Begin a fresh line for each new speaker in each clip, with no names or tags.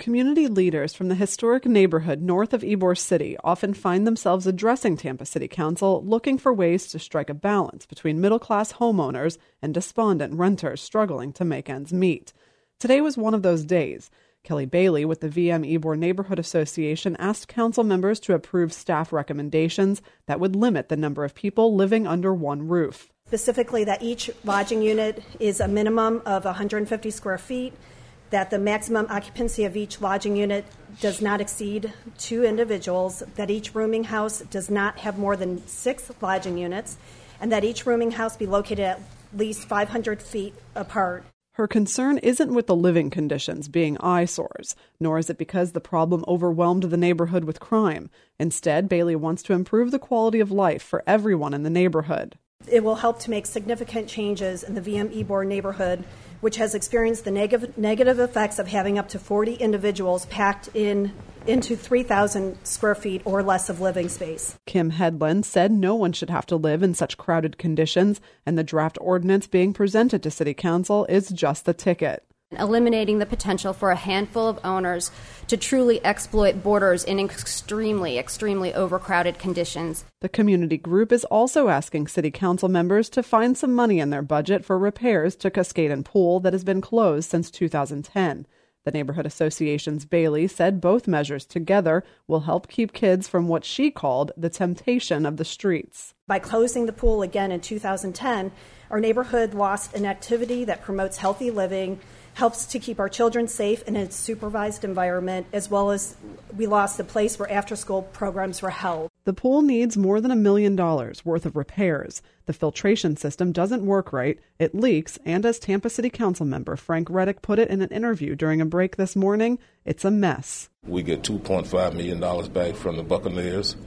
Community leaders from the historic neighborhood north of Ybor City often find themselves addressing Tampa City Council looking for ways to strike a balance between middle-class homeowners and despondent renters struggling to make ends meet. Today was one of those days. Kelly Bailey with the VM Ybor Neighborhood Association asked council members to approve staff recommendations that would limit the number of people living under one roof.
Specifically that each lodging unit is a minimum of 150 square feet, that the maximum occupancy of each lodging unit does not exceed 2 individuals, that each rooming house does not have more than 6 lodging units, and that each rooming house be located at least 500 feet apart.
Her concern isn't with the living conditions being eyesores, nor is it because the problem overwhelmed the neighborhood with crime. Instead, Bailey wants to improve the quality of life for everyone in the neighborhood.
It will help to make significant changes in the VM Ybor neighborhood, which has experienced the negative effects of having up to 40 individuals packed into 3,000 square feet or less of living space.
Kim Headland said no one should have to live in such crowded conditions, and the draft ordinance being presented to City Council is just the ticket.
Eliminating the potential for a handful of owners to truly exploit boarders in extremely overcrowded conditions.
The community group is also asking City Council members to find some money in their budget for repairs to Cascaden Pool that has been closed since 2010. The Neighborhood Association's Bailey said both measures together will help keep kids from what she called the temptation of the streets.
By closing the pool again in 2010, our neighborhood lost an activity that promotes healthy living, helps to keep our children safe in a supervised environment, as well as we lost a place where after-school programs were held.
The pool needs more than $1 million worth of repairs. The filtration system doesn't work right, it leaks, and as Tampa City Council member Frank Reddick put it in an interview during a break this morning, it's a mess.
We get $2.5 million back from the Buccaneers.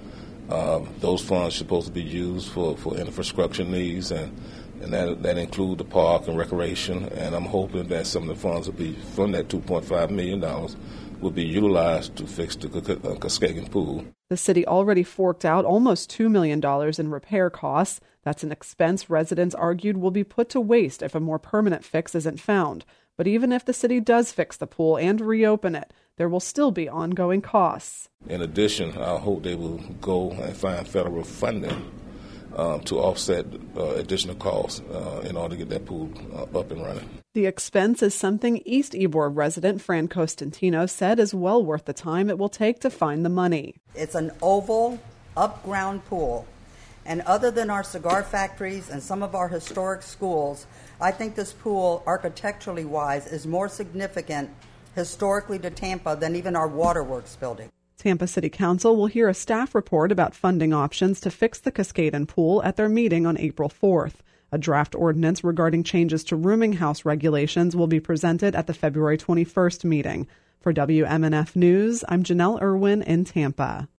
Those funds are supposed to be used for infrastructure needs, and that include the park and recreation, and I'm hoping that some of the funds will be from that $2.5 million will be utilized to fix the Cascaden Pool.
The city already forked out almost $2 million in repair costs. That's an expense residents argued will be put to waste if a more permanent fix isn't found. But even if the city does fix the pool and reopen it, there will still be ongoing costs.
In addition, I hope they will go and find federal funding to offset additional costs in order to get that pool up and running.
The expense is something East Ybor resident Fran Costantino said is well worth the time it will take to find the money.
It's an oval, up-ground pool. And other than our cigar factories and some of our historic schools, I think this pool, architecturally wise, is more significant historically to Tampa than even our waterworks building.
Tampa City Council will hear a staff report about funding options to fix the Cascaden Pool at their meeting on April 4th. A draft ordinance regarding changes to rooming house regulations will be presented at the February 21st meeting. For WMNF News, I'm Janelle Irwin in Tampa.